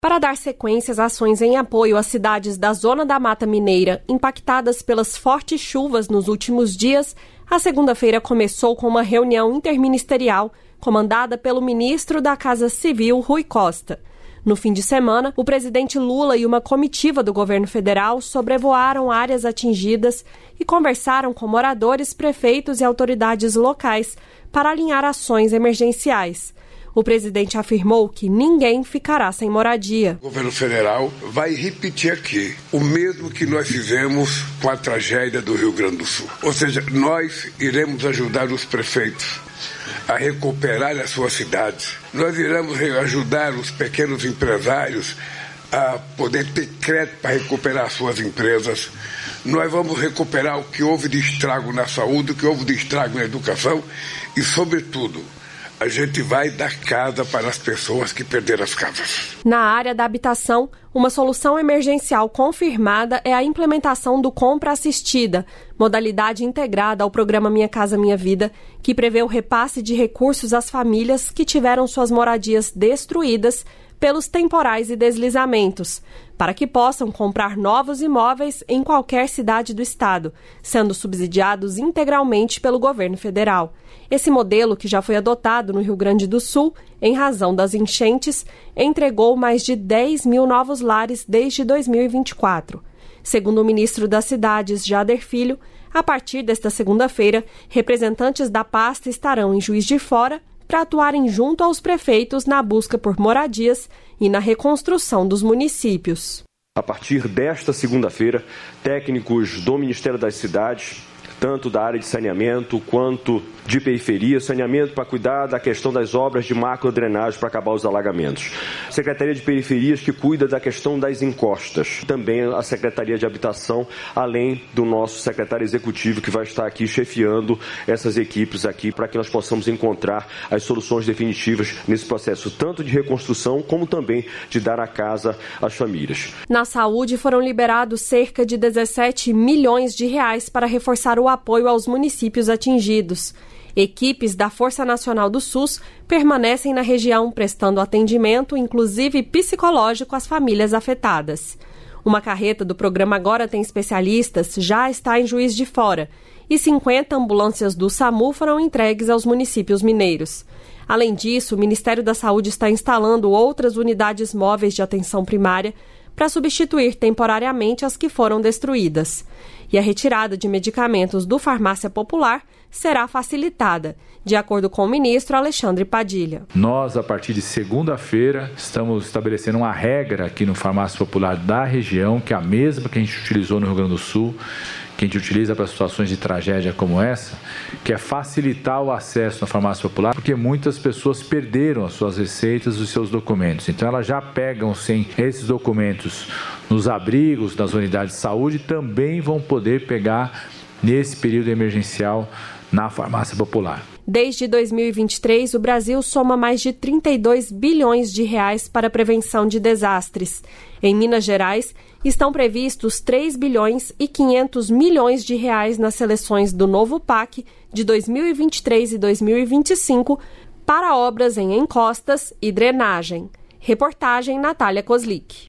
Para dar sequência às ações em apoio às cidades da Zona da Mata Mineira impactadas pelas fortes chuvas nos últimos dias, a segunda-feira começou com uma reunião interministerial comandada pelo ministro da Casa Civil, Rui Costa. No fim de semana, o presidente Lula e uma comitiva do governo federal sobrevoaram áreas atingidas e conversaram com moradores, prefeitos e autoridades locais para alinhar ações emergenciais. O presidente afirmou que ninguém ficará sem moradia. O governo federal vai repetir aqui o mesmo que nós fizemos com a tragédia do Rio Grande do Sul. Ou seja, nós iremos ajudar os prefeitos a recuperar as suas cidades. Nós iremos ajudar os pequenos empresários a poder ter crédito para recuperar as suas empresas. Nós vamos recuperar o que houve de estrago na saúde, o que houve de estrago na educação e, sobretudo, a gente vai dar casa para as pessoas que perderam as casas. Na área da habitação, uma solução emergencial confirmada é a implementação do Compra Assistida, modalidade integrada ao programa Minha Casa Minha Vida, que prevê o repasse de recursos às famílias que tiveram suas moradias destruídas pelos temporais e deslizamentos, para que possam comprar novos imóveis em qualquer cidade do estado, sendo subsidiados integralmente pelo governo federal. Esse modelo, que já foi adotado no Rio Grande do Sul, em razão das enchentes, entregou mais de 10 mil novos lares desde 2024. Segundo o ministro das Cidades, Jader Filho, a partir desta segunda-feira, representantes da pasta estarão em Juiz de Fora para atuarem junto aos prefeitos na busca por moradias e na reconstrução dos municípios. A partir desta segunda-feira, técnicos do Ministério das Cidades, tanto da área de saneamento quanto de periferia, saneamento para cuidar da questão das obras de macrodrenagem para acabar os alagamentos. Secretaria de Periferias, que cuida da questão das encostas. Também a Secretaria de Habitação, além do nosso secretário executivo, que vai estar aqui chefiando essas equipes aqui para que nós possamos encontrar as soluções definitivas nesse processo, tanto de reconstrução como também de dar a casa às famílias. Na saúde, foram liberados cerca de 17 milhões de reais para reforçar o apoio aos municípios atingidos. Equipes da Força Nacional do SUS permanecem na região, prestando atendimento, inclusive psicológico, às famílias afetadas. Uma carreta do programa Agora Tem Especialistas já está em Juiz de Fora e 50 ambulâncias do SAMU foram entregues aos municípios mineiros. Além disso, o Ministério da Saúde está instalando outras unidades móveis de atenção primária para substituir temporariamente as que foram destruídas. E a retirada de medicamentos do Farmácia Popular será facilitada, de acordo com o ministro Alexandre Padilha. Nós, a partir de segunda-feira, estamos estabelecendo uma regra aqui no Farmácia Popular da região, que é a mesma que a gente utilizou no Rio Grande do Sul, que a gente utiliza para situações de tragédia como essa, que é facilitar o acesso na farmácia popular, porque muitas pessoas perderam as suas receitas e os seus documentos. Então elas já pegam sem esses documentos nos abrigos das unidades de saúde e também vão poder pegar nesse período emergencial na farmácia popular. Desde 2023, o Brasil soma mais de 32 bilhões de reais para a prevenção de desastres. Em Minas Gerais, estão previstos 3 bilhões e 500 milhões de reais nas seleções do novo PAC de 2023 e 2025 para obras em encostas e drenagem. Reportagem Natália Kozlik.